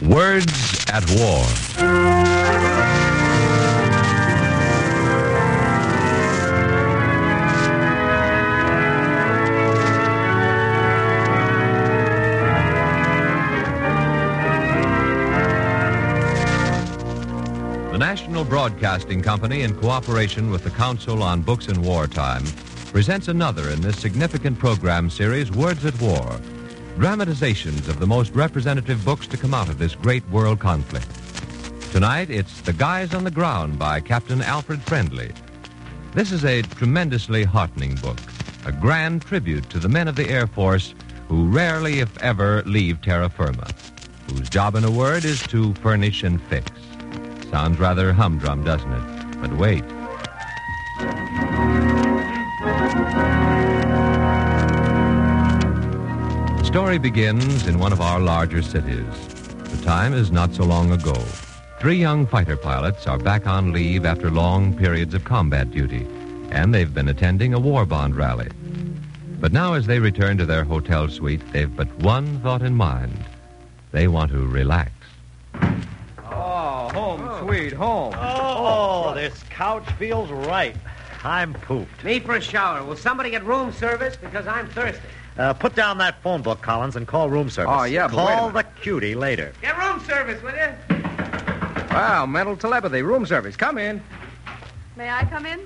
Words at War. The National Broadcasting Company, in cooperation with the Council on Books in Wartime, presents another in this significant program series, Words at War, dramatizations of the most representative books to come out of this great world conflict. Tonight, it's The Guys on the Ground by Captain Alfred Friendly. This is a tremendously heartening book, a grand tribute to the men of the Air Force who rarely, if ever, leave terra firma, whose job, in a word, is to furnish and fix. Sounds rather humdrum, doesn't it? But wait. The story begins in one of our larger cities. The time is not so long ago. 3 young fighter pilots are back on leave after long periods of combat duty, and they've been attending a war bond rally. But now, as they return to their hotel suite, they've but one thought in mind. They want to relax. Sweet home. Oh, this couch feels right. I'm pooped. Me for a shower. Will somebody get room service? Because I'm thirsty. Put down that phone book, Collins, and call room service. Oh, yeah, but wait a Call minute. the cutie later. Get room service, will you? Wow, mental telepathy, room service. Come in. May I come in?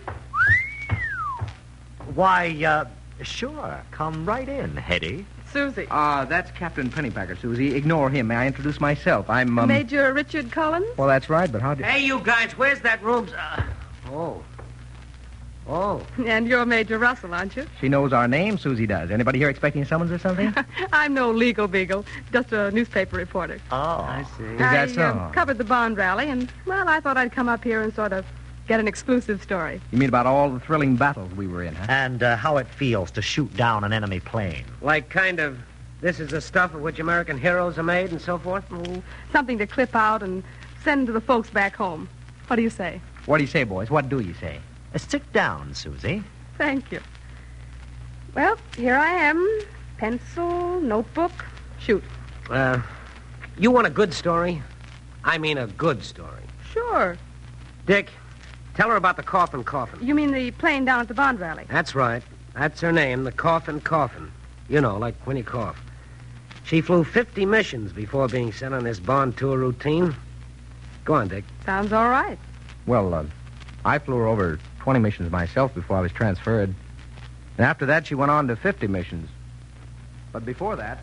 Why, sure. Come right in, Hetty. Susie. That's Captain Pennypacker, Susie. Ignore him. May I introduce myself? I'm, Major Richard Collins? Well, that's right, but how did... Hey, you guys, where's that room? Oh. And you're Major Russell, aren't you? She knows our name, Susie does. Anybody here expecting a summons or something? I'm no legal beagle, just a newspaper reporter. Oh. I see. Is that so? Covered the bond rally, and, well, I thought I'd come up here and sort of get an exclusive story. You mean about all the thrilling battles we were in, huh? And how it feels to shoot down an enemy plane. Like kind of, this is the stuff of which American heroes are made and so forth? Oh, something to clip out and send to the folks back home. What do you say? What do you say, boys? What do you say? Sit down, Susie. Thank you. Well, here I am. Pencil, notebook, shoot. You want a good story? I mean a good story. Sure. Dick, tell her about the Coffin. You mean the plane down at the bond rally? That's right. That's her name, the Coffin. You know, like when you cough. She flew 50 missions before being sent on this bond tour routine. Go on, Dick. Sounds all right. Well, I flew her over 20 missions myself before I was transferred. And after that, she went on to 50 missions. But before that...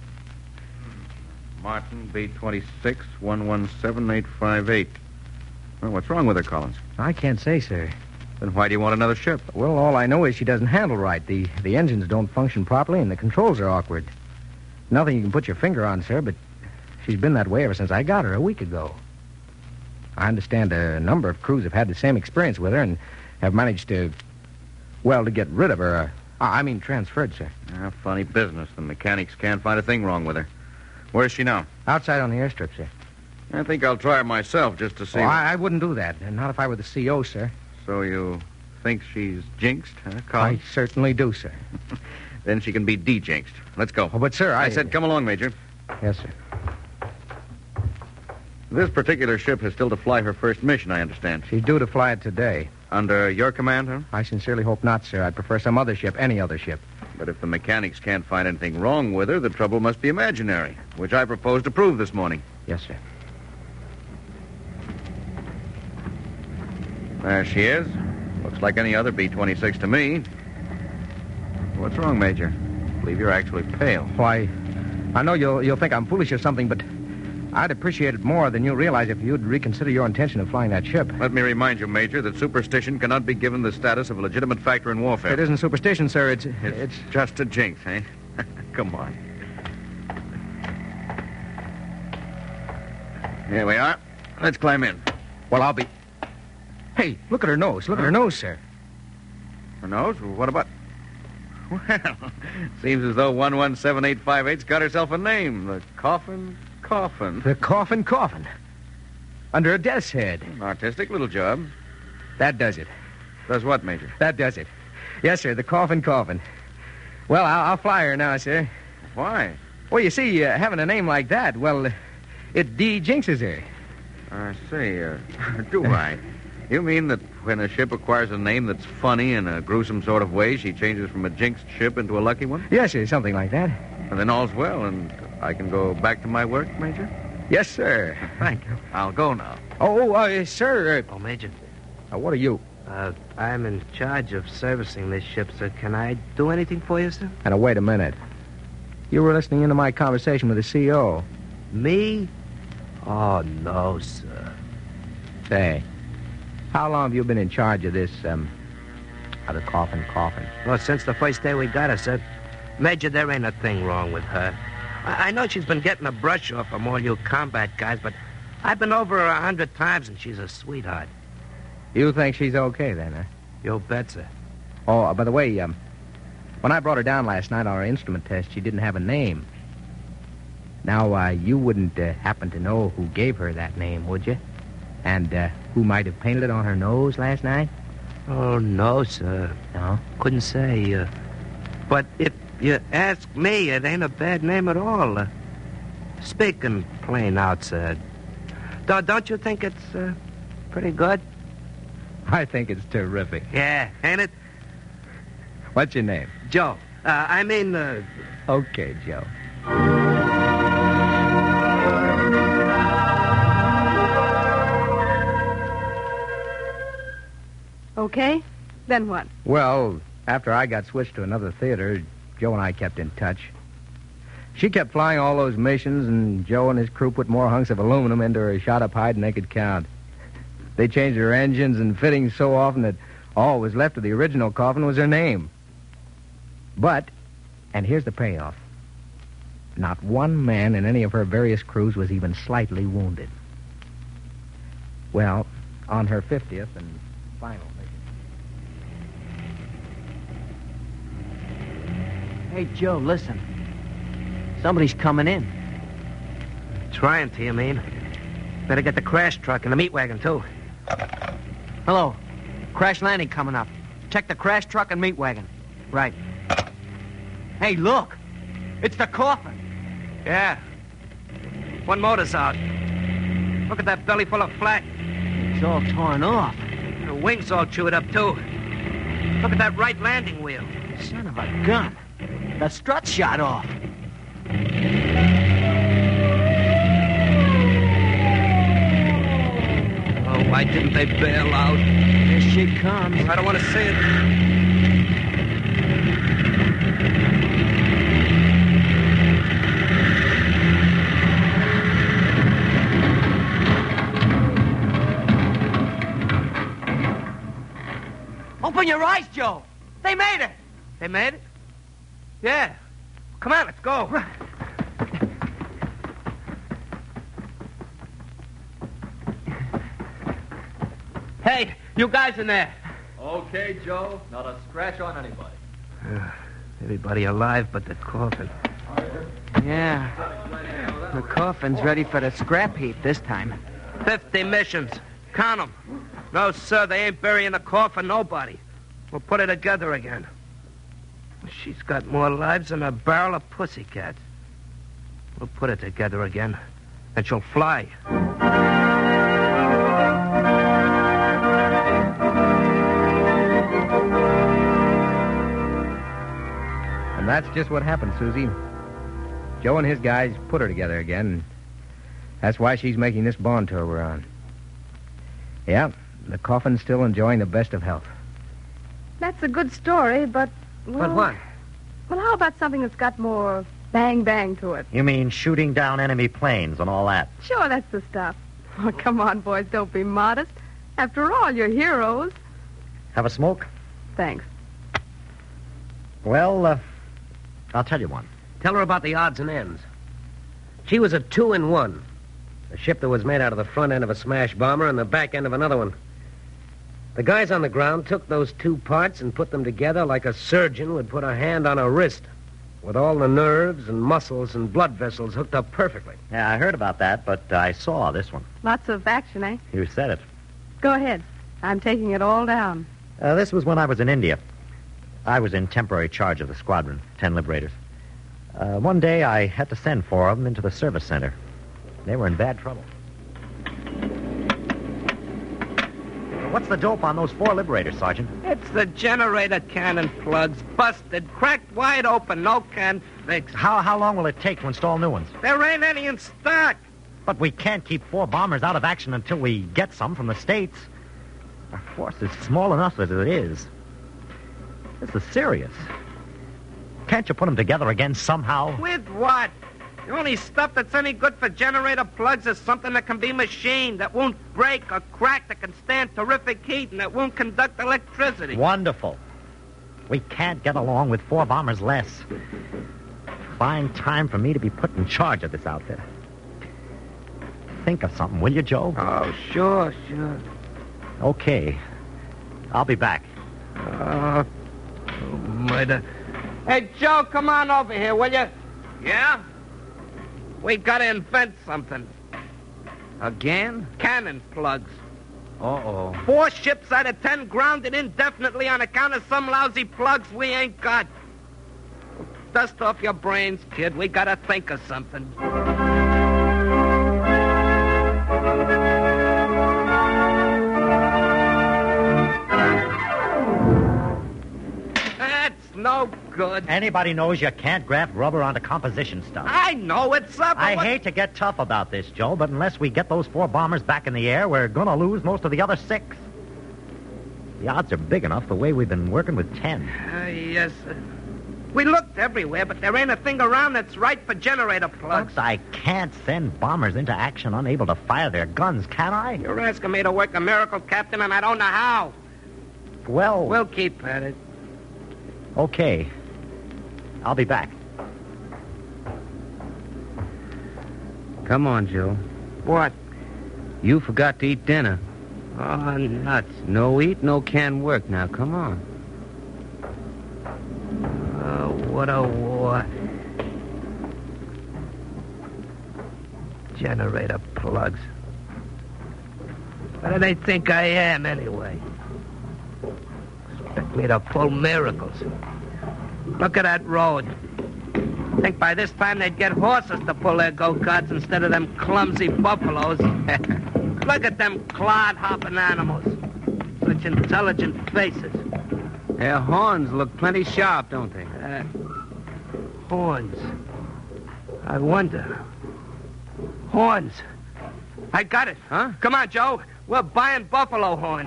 Martin, B-26, 117858. Well, what's wrong with her, Collins? I can't say, sir. Then why do you want another ship? Well, all I know is she doesn't handle right. The engines don't function properly, and the controls are awkward. Nothing you can put your finger on, sir, but she's been that way ever since I got her a week ago. I understand a number of crews have had the same experience with her and have managed to get rid of her. Transferred, sir. Funny business. The mechanics can't find a thing wrong with her. Where's she now? Outside on the airstrip, sir. I think I'll try her myself just to see. I wouldn't do that, and not if I were the CO, sir. So you think she's jinxed, huh, I Collins? certainly do, sir. Then she can be de-jinxed. Let's go. Oh, but, sir, I said come along, Major. Yes, sir. This particular ship has still to fly her first mission, I understand. She's due to fly it today. Under your command, huh? I sincerely hope not, sir. I'd prefer some other ship, any other ship. But if the mechanics can't find anything wrong with her, the trouble must be imaginary, which I propose to prove this morning. Yes, sir. There she is. Looks like any other B-26 to me. What's wrong, Major? I believe you're actually pale. Why, I know you'll think I'm foolish or something, but I'd appreciate it more than you realize if you'd reconsider your intention of flying that ship. Let me remind you, Major, that superstition cannot be given the status of a legitimate factor in warfare. It isn't superstition, sir. It's just a jinx, eh? Come on. Here we are. Let's climb in. Well, I'll be... Hey, look at her nose. Look at her nose, sir. Her nose? What about... Well, seems as though 117858's got herself a name. The Coffin. The Coffin. Under a death's head. An artistic little job. That does it. Does what, Major? That does it. Yes, sir, the Coffin. Well, I'll fly her now, sir. Why? Well, you see, having a name like that, well, It de-jinxes her. I see. Do I? You mean that when a ship acquires a name that's funny in a gruesome sort of way, she changes from a jinxed ship into a lucky one? Yes, sir, something like that. And then all's well, and I can go back to my work, Major? Yes, sir. Thank you. I'll go now. Sir. Oh, Major. What are you? I'm in charge of servicing this ship, sir. Can I do anything for you, sir? Now, wait a minute. You were listening into my conversation with the CO. Me? Oh, no, sir. Say, how long have you been in charge of this, of the coffin? Well, since the first day we got her, sir. Major, there ain't a thing wrong with her. I know she's been getting a brush off from all you combat guys, but I've been over her 100 times, and she's a sweetheart. You think she's okay, then, huh? You bet, sir. Oh, by the way, when I brought her down last night on her instrument test, she didn't have a name. Now, you wouldn't happen to know who gave her that name, would you? And who might have painted it on her nose last night? Oh, no, sir. No? Couldn't say. But if you ask me, it ain't a bad name at all. Speaking plain out, sir. Don't you think it's pretty good? I think it's terrific. Yeah, ain't it? What's your name? Joe. Okay, Joe. Okay, then what? Well, after I got switched to another theater, Joe and I kept in touch. She kept flying all those missions, and Joe and his crew put more hunks of aluminum into her shot-up hide than they could count. They changed her engines and fittings so often that all was left of the original coffin was her name. But, and here's the payoff, not one man in any of her various crews was even slightly wounded. Well, on her 50th and final mission. Hey, Joe, listen. Somebody's coming in. Trying to, you mean? Better get the crash truck and the meat wagon, too. Hello. Crash landing coming up. Check the crash truck and meat wagon. Right. Hey, look. It's the coffin. Yeah. One motor's out. Look at that belly full of flat. It's all torn off. The wings all chewed up, too. Look at that right landing wheel. Son of a gun. The strut shot off. Oh, why didn't they bail out? Here she comes. I don't want to see it. Open your eyes, Joe. They made it. They made it? Yeah. Come on, let's go. Hey, you guys in there. Okay, Joe. Not a scratch on anybody. Everybody alive but the coffin. Yeah. The coffin's ready for the scrap heap this time. 50 missions. Count them. No, sir, they ain't burying the coffin, nobody. We'll put it together again. She's got more lives than a barrel of pussycats. We'll put it together again, and she'll fly. And that's just what happened, Susie. Joe and his guys put her together again. And that's why she's making this Bond tour we're on. Yeah, the coffin's still enjoying the best of health. That's a good story, but... Well, But what? Well, how about something that's got more bang-bang to it? You mean shooting down enemy planes and all that? Sure, that's the stuff. Oh, come on, boys, don't be modest. After all, you're heroes. Have a smoke? Thanks. Well, I'll tell you one. Tell her about the odds and ends. She was a 2-in-1. A ship that was made out of the front end of a smash bomber and the back end of another one. The guys on the ground took those two parts and put them together like a surgeon would put a hand on a wrist, with all the nerves and muscles and blood vessels hooked up perfectly. Yeah, I heard about that, but I saw this one. Lots of action, eh? You said it. Go ahead. I'm taking it all down. This was when I was in India. I was in temporary charge of the squadron, 10 Liberators. One day I had to send 4 of them into the service center. They were in bad trouble. What's the dope on those 4 Liberators, Sergeant? It's the generator cannon plugs. Busted. Cracked wide open. No can fix. How long will it take to install new ones? There ain't any in stock. But we can't keep 4 bombers out of action until we get some from the States. Our force is small enough as it is. This is serious. Can't you put them together again somehow? With what? The only stuff that's any good for generator plugs is something that can be machined, that won't break or crack, that can stand terrific heat, and that won't conduct electricity. Wonderful. We can't get along with 4 bombers less. Fine time for me to be put in charge of this outfit. Think of something, will you, Joe? Oh, sure. Okay. I'll be back. Murder. Hey, Joe, come on over here, will you? Yeah? We gotta invent something. Again? Cannon plugs. Uh-oh. 4 ships out of 10 grounded indefinitely on account of some lousy plugs we ain't got. Dust off your brains, kid. We gotta think of something. That's no good. Anybody knows you can't graft rubber onto composition stuff. I know it's up. I hate to get tough about this, Joe, but unless we get those 4 bombers back in the air, we're going to lose most of the other 6. The odds are big enough the way we've been working with 10. Yes, sir. We looked everywhere, but there ain't a thing around that's right for generator plugs. Folks, I can't send bombers into action unable to fire their guns, can I? You're asking me to work a miracle, Captain, and I don't know how. Well... We'll keep at it. Okay. I'll be back. Come on, Joe. What? You forgot to eat dinner. Oh, nuts. No eat, no can work. Now, come on. Oh, what a war. Generator plugs. What do they think I am, anyway? Expect me to pull miracles. Look at that road. Think by this time they'd get horses to pull their go-karts instead of them clumsy buffaloes. Look at them clod-hopping animals. Such intelligent faces. Their horns look plenty sharp, don't they? Horns. I wonder. Horns. I got it. Huh? Come on, Joe. We're buying buffalo horns.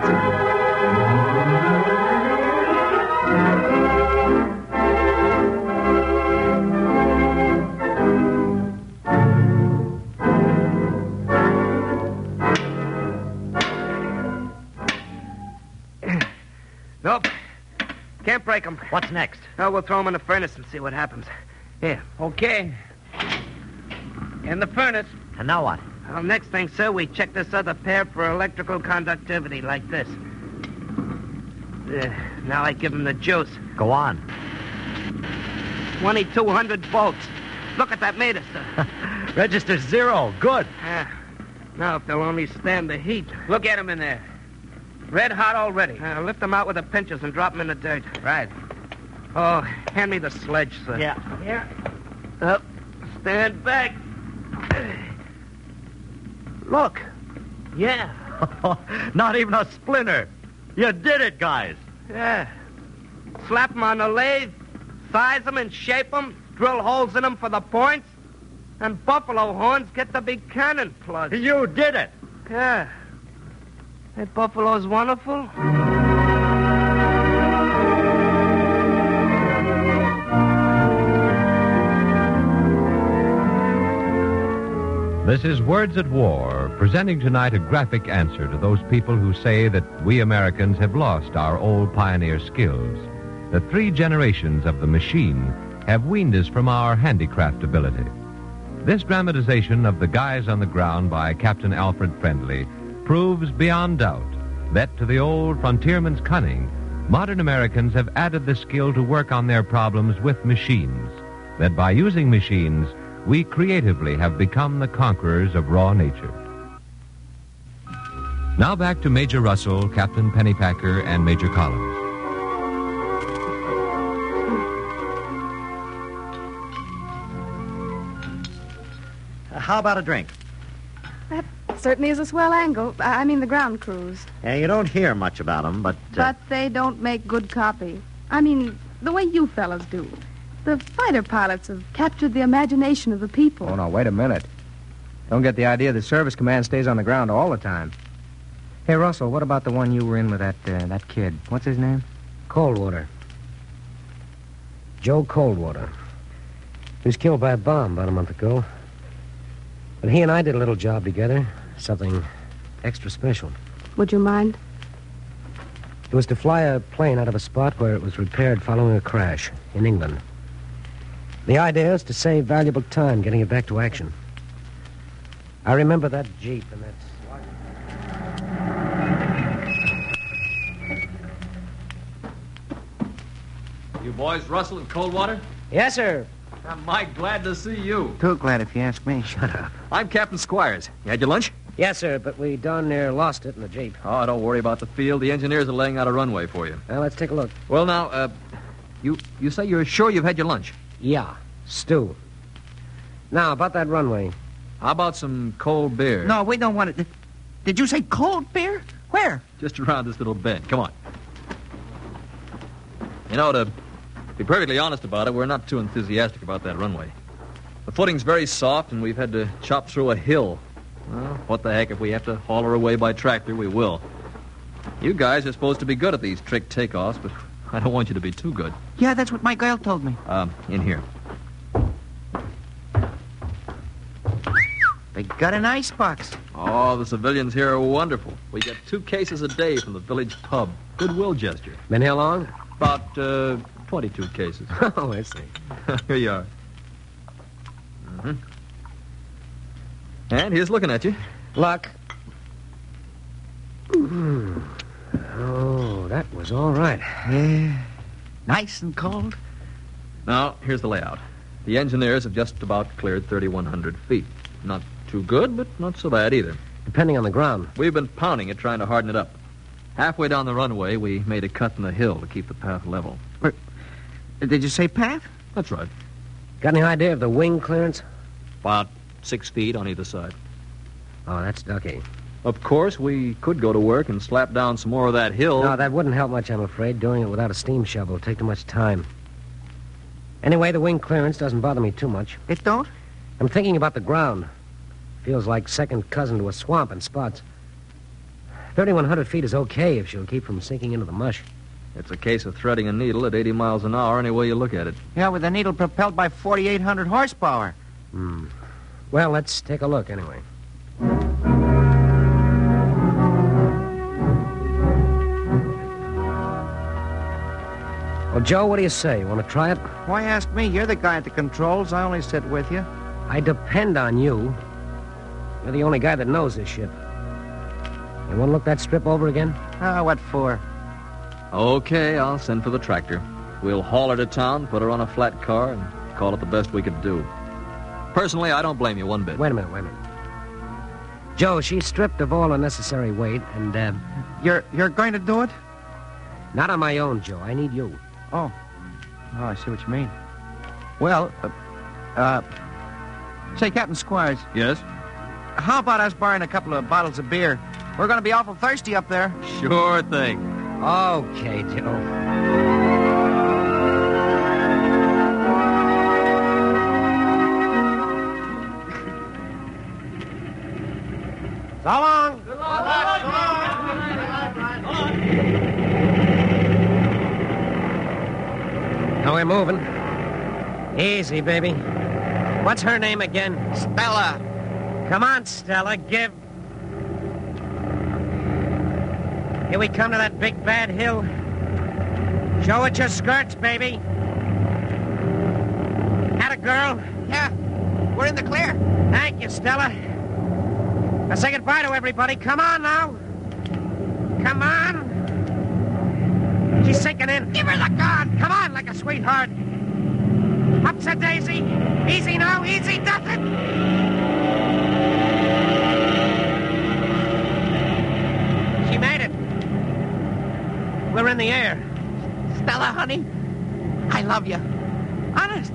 Nope. Can't break them. What's next? No, we'll throw them in the furnace and see what happens. Here. Okay. In the furnace. And now what? Well, next thing, sir, we check this other pair for electrical conductivity, like this. Now I give them the juice. Go on. 2,200 volts. Look at that meter, sir. Register 0. Good. Now, if they'll only stand the heat. Look at them in there. Red hot already. Lift them out with the pinchers and drop them in the dirt. Right. Oh, hand me the sledge, sir. Yeah. Here. Up. Stand back. Look. Yeah. Not even a splinter. You did it, guys. Yeah. Slap them on the lathe, size them and shape them, drill holes in them for the points, and buffalo horns get the big cannon plugs. You did it. Yeah. That buffalo's wonderful. This is Words at War, presenting tonight a graphic answer to those people who say that we Americans have lost our old pioneer skills, that 3 generations of the machine have weaned us from our handicraft ability. This dramatization of The Guys on the Ground by Captain Alfred Friendly proves beyond doubt that to the old frontierman's cunning, modern Americans have added the skill to work on their problems with machines, that by using machines, we creatively have become the conquerors of raw nature. Now back to Major Russell, Captain Pennypacker, and Major Collins. How about a drink? certainly is a swell angle. I mean the ground crews. Yeah, you don't hear much about them, but... But they don't make good copy. I mean, the way you fellas do. The fighter pilots have captured the imagination of the people. Oh, no, wait a minute. Don't get the idea the service command stays on the ground all the time. Hey, Russell, what about the one you were in with that kid? What's his name? Coldwater. Joe Coldwater. He was killed by a bomb about a month ago. But he and I did a little job together. Something extra special. Would you mind? It was to fly a plane out of a spot where it was repaired following a crash in England. The idea is to save valuable time getting it back to action. I remember that Jeep and that... You boys, Russell and Coldwater? Yes, sir. I'm mighty glad to see you. Too glad if you ask me. Shut up. I'm Captain Squires. You had your lunch? Yes, sir, but we darn near lost it in the Jeep. Oh, don't worry about the field. The engineers are laying out a runway for you. Well, let's take a look. Well, now, you say you're sure you've had your lunch? Yeah, stew. Now, about that runway. How about some cold beer? No, we don't want it. Did you say cold beer? Where? Just around this little bend. Come on. You know, to be perfectly honest about it, we're not too enthusiastic about that runway. The footing's very soft, and we've had to chop through a hill. Well, what the heck, if we have to haul her away by tractor, we will. You guys are supposed to be good at these trick takeoffs, but I don't want you to be too good. Yeah, that's what my girl told me. In here. They got an icebox. Oh, the civilians here are wonderful. We get 2 cases a day from the village pub. Goodwill gesture. Been here long? About, 22 cases. Oh, I see. Here you are. Mm-hmm. And here's looking at you. Luck. Oh, that was all right. Yeah. Nice and cold. Now, here's the layout. The engineers have just about cleared 3,100 feet. Not too good, but not so bad either. Depending on the ground. We've been pounding it, trying to harden it up. Halfway down the runway, we made a cut in the hill to keep the path level. Did you say path? That's right. Got any idea of the wing clearance? About 6 feet on either side. Oh, that's ducky. Of course, we could go to work and slap down some more of that hill. No, that wouldn't help much, I'm afraid. Doing it without a steam shovel will take too much time. Anyway, the wing clearance doesn't bother me too much. It don't? I'm thinking about the ground. Feels like second cousin to a swamp in spots. 3,100 feet is okay if she'll keep from sinking into the mush. It's a case of threading a needle at 80 miles an hour any way you look at it. Yeah, with a needle propelled by 4,800 horsepower. Well, let's take a look anyway. Well, Joe, what do you say? You want to try it? Why ask me? You're the guy at the controls. I only sit with you. I depend on you. You're the only guy that knows this ship. You want to look that strip over again? What for? Okay, I'll send for the tractor. We'll haul her to town, put her on a flat car, and call it the best we could do. Personally, I don't blame you one bit. Wait a minute. Joe, she's stripped of all unnecessary weight, and, You're going to do it? not on my own, Joe. I need you. Oh, I see what you mean. Well, say, Captain Squires, Yes? how about us borrowing a couple of bottles of beer? We're going to be awful thirsty up there. Sure thing. Okay, Joe. So long. Now we're moving. Easy, baby. What's her name again? Stella. Come on, Stella, give. Here we come to that big bad hill. Show it your skirts, baby. Atta girl. Yeah, we're in the clear. Thank you, Stella. Now say goodbye to everybody. Come on now. Come on. She's sinking in. Give her the gun. Come on, like a sweetheart. Up to Daisy. Easy now, easy, does it? She made it. We're in the air. Stella, honey, I love you. Honest.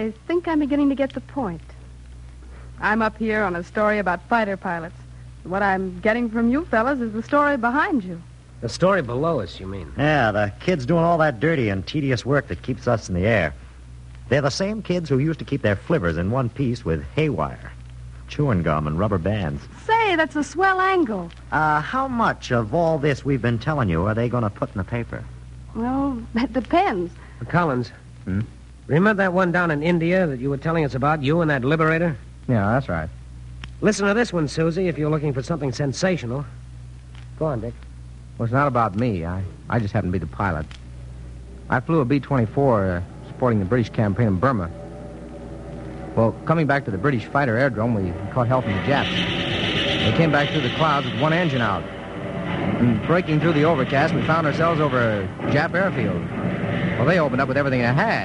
I think I'm beginning to get the point. I'm up here on a story about fighter pilots. What I'm getting from you fellas is the story behind you. The story below us, you mean? Yeah, the kids doing all that dirty and tedious work that keeps us in the air. They're the same kids who used to keep their flivvers in one piece with haywire, chewing gum, and rubber bands. Say, that's a swell angle. How much of all this we've been telling you are they going to put in the paper? Well, that depends. Collins. Remember that one down in India that you were telling us about, you and that Liberator? Yeah, that's right. Listen to this one, Susie, if you're looking for something sensational. Go on, Dick. Well, it's not about me. I just happen to be the pilot. I flew a B-24 supporting the British campaign in Burma. Well, coming back to the British fighter airdrome, we caught hell from the Japs. They came back through the clouds with one engine out. And breaking through the overcast, we found ourselves over a Jap airfield. Well, they opened up with everything they had.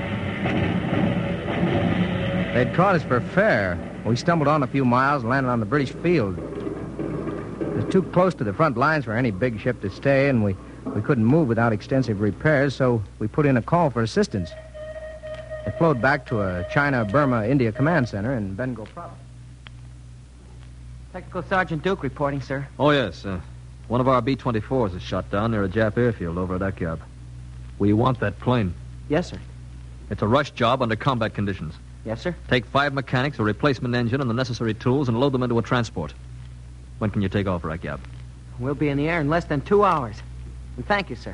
They'd caught us for fair. We stumbled on a few miles and landed on the British field. It was too close to the front lines for any big ship to stay, and we couldn't move without extensive repairs, so we put in a call for assistance. It flowed back to a China, Burma, India command center in Bengal province. Technical Sergeant Duke reporting, sir. Oh, yes. One of our B-24s is shot down near a Jap airfield over at Akyab. We want that plane. Yes, sir. It's a rush job under combat conditions. Yes, sir. Take 5 mechanics, a replacement engine, and the necessary tools, and load them into a transport. When can you take off for Akyab? We'll be in the air in less than 2 hours. And thank you, sir.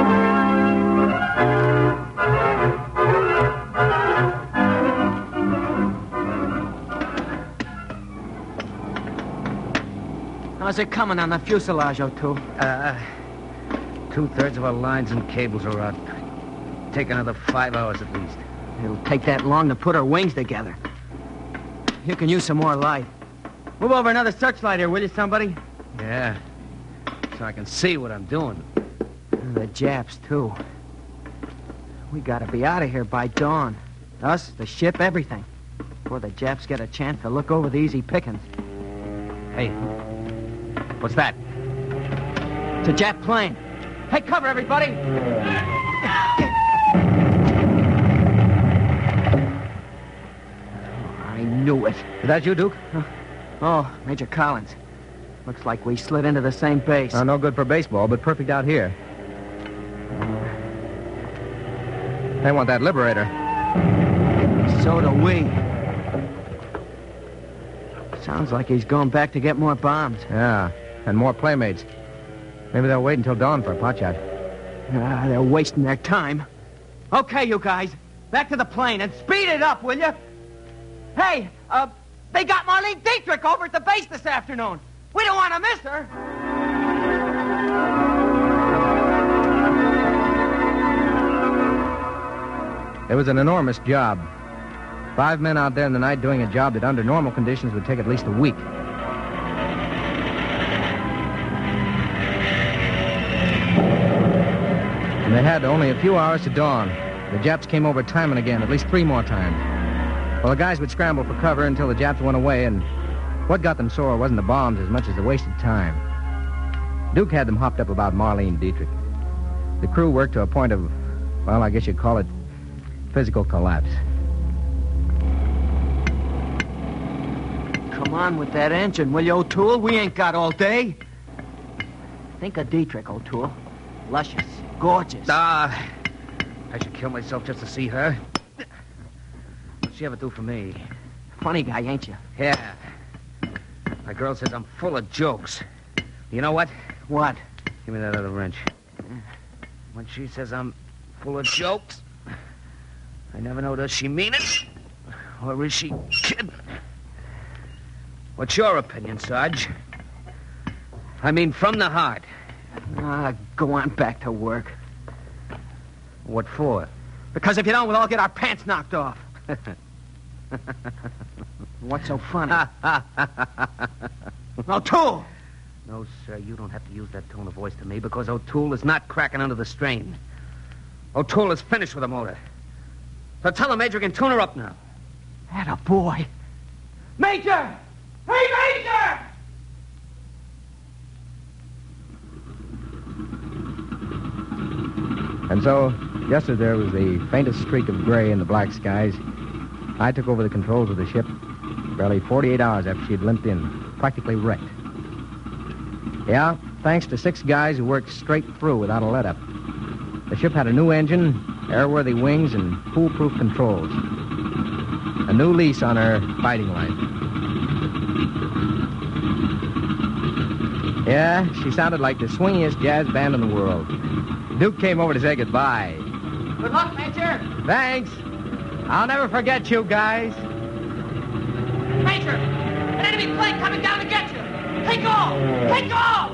How's it coming on the fuselage, O'Toole? 2/3 of our lines and cables are out. Take another 5 hours at least. It'll take that long to put our wings together. You can use some more light. Move over another searchlight here, will you, somebody? Yeah. So I can see what I'm doing. And the Japs, too. We gotta be out of here by dawn. Us, the ship, everything. Before the Japs get a chance to look over the easy pickings. Hey, what's that? It's a Jap plane. Hey, cover, everybody! I knew it. Is that you, Duke? Oh, Major Collins. Looks like we slid into the same base. No good for baseball, but perfect out here. They want that Liberator. So do we. Sounds like he's going back to get more bombs. Yeah, and more playmates. Maybe they'll wait until dawn for a potshot. They're wasting their time. Okay, you guys. Back to the plane and speed it up, will you? Hey, they got Marlene Dietrich over at the base this afternoon. We don't want to miss her. It was an enormous job. 5 men out there in the night doing a job that under normal conditions would take at least a week. And they had only a few hours to dawn. The Japs came over time and again, at least 3 more times. Well, the guys would scramble for cover until the Japs went away, and what got them sore wasn't the bombs as much as the wasted time. Duke had them hopped up about Marlene Dietrich. The crew worked to a point of, well, I guess you'd call it physical collapse. Come on with that engine, will you, O'Toole? We ain't got all day. Think of Dietrich, O'Toole. Luscious, gorgeous. I should kill myself just to see her. What'd she ever do for me? Funny guy, ain't you? Yeah. My girl says I'm full of jokes. You know what? What? Give me that other wrench. When she says I'm full of jokes, I never know, does she mean it? Or is she kidding? What's your opinion, Sarge? I mean, from the heart. Go on back to work. What for? Because if you don't, we'll all get our pants knocked off. What's so funny? O'Toole! No, sir, you don't have to use that tone of voice to me because O'Toole is not cracking under the strain. O'Toole is finished with the motor. So tell the Major we can tune her up now. Atta boy. Major! Hey, Major! And so, just as there was the faintest streak of gray in the black skies, I took over the controls of the ship barely 48 hours after she'd limped in, practically wrecked. Yeah, thanks to 6 guys who worked straight through without a let-up. The ship had a new engine, airworthy wings, and foolproof controls. A new lease on her fighting life. Yeah, she sounded like the swingiest jazz band in the world. Duke came over to say goodbye. Good luck, Major. Thanks. I'll never forget you guys. Major, an enemy plane coming down to get you. Take off! Take off!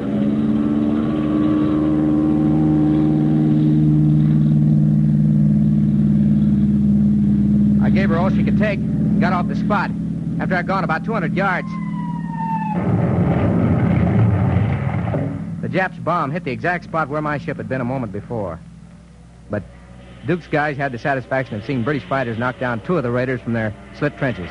I gave her all she could take. Got off the spot after I'd gone about 200 yards. The Japs' bomb hit the exact spot where my ship had been a moment before. But Duke's guys had the satisfaction of seeing British fighters knock down 2 of the raiders from their slit trenches.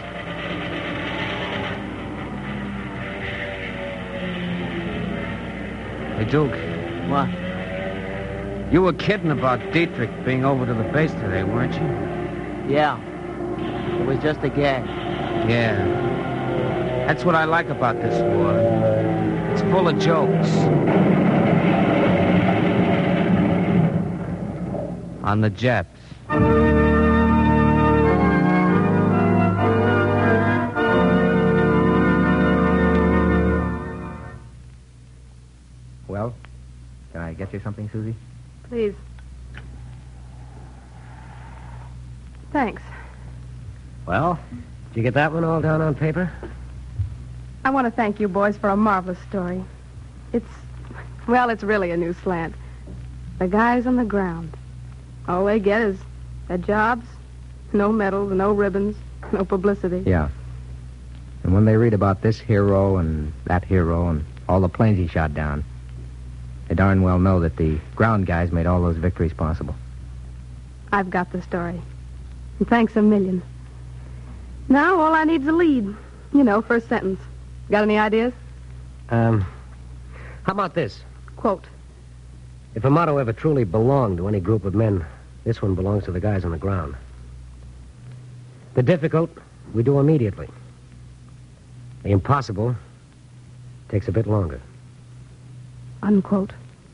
Hey, Duke. What? You were kidding about Dietrich being over to the base today, weren't you? Yeah. It was just a gag. Yeah. That's what I like about this war. It's full of jokes. On the Japs. Well, can I get you something, Susie? Please. Thanks. Well, did you get that one all down on paper? I want to thank you boys for a marvelous story. It's really a new slant. The guys on the ground. All they get is their jobs, no medals, no ribbons, no publicity. Yeah. And when they read about this hero and that hero and all the planes he shot down, they darn well know that the ground guys made all those victories possible. I've got the story. And thanks a million. Now all I need's a lead. You know, first sentence. Got any ideas? How about this? Quote. If a motto ever truly belonged to any group of men, this one belongs to the guys on the ground. The difficult, we do immediately. The impossible takes a bit longer. Unquote.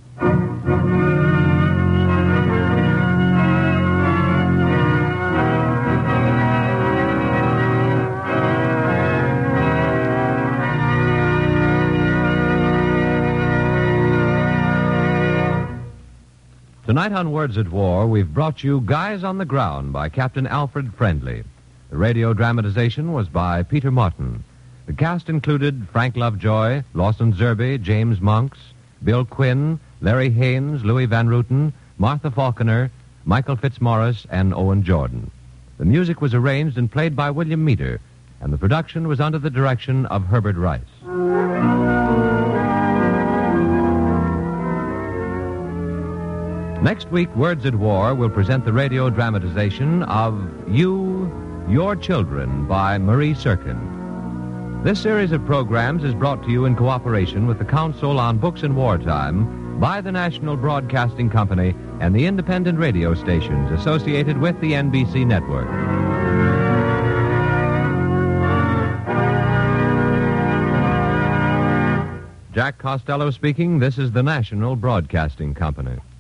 Tonight on Words at War, we've brought you Guys on the Ground by Captain Alfred Friendly. The radio dramatization was by Peter Martin. The cast included Frank Lovejoy, Lawson Zerby, James Monks, Bill Quinn, Larry Haynes, Louis Van Ruten, Martha Faulkner, Michael Fitzmaurice, and Owen Jordan. The music was arranged and played by William Meader, and the production was under the direction of Herbert Rice. Next week, Words at War will present the radio dramatization of You, Your Children by Marie Serkin. This series of programs is brought to you in cooperation with the Council on Books in Wartime by the National Broadcasting Company and the independent radio stations associated with the NBC network. Jack Costello speaking. This is the National Broadcasting Company.